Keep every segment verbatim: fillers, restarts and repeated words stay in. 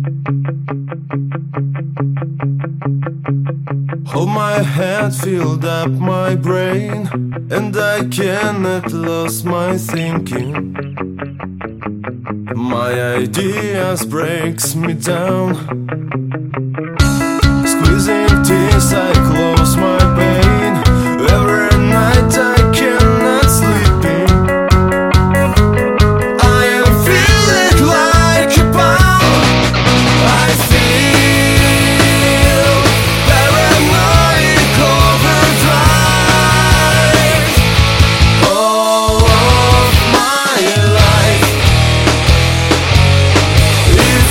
Hold my hand, filled up my brain, and I cannot lose my thinking. My ideas breaks me down. Squeezing tears, I close my pain. Every night I cannot sleep in. I am feeling like a bomb. I feel paranoid overdrive. All of my life is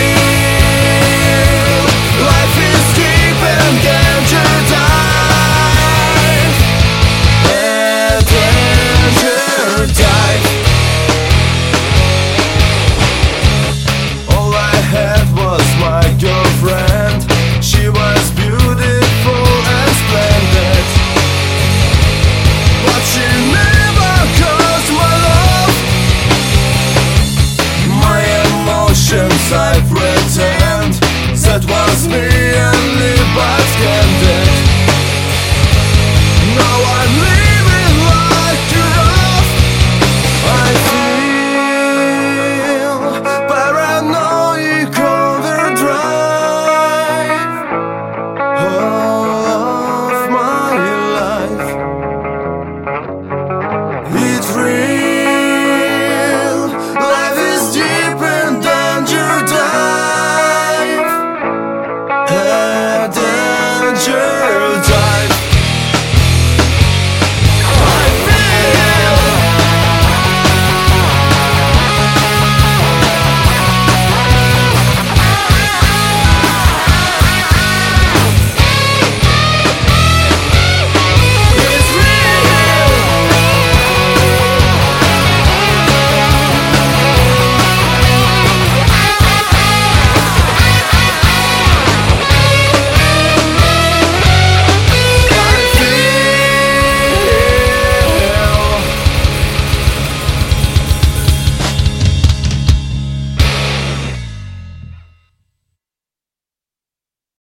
real. Life is deep and danger dive. A danger dive. All I had was my girlfriend. She was beautiful and splendid, but she never caused my love. My emotions I've read.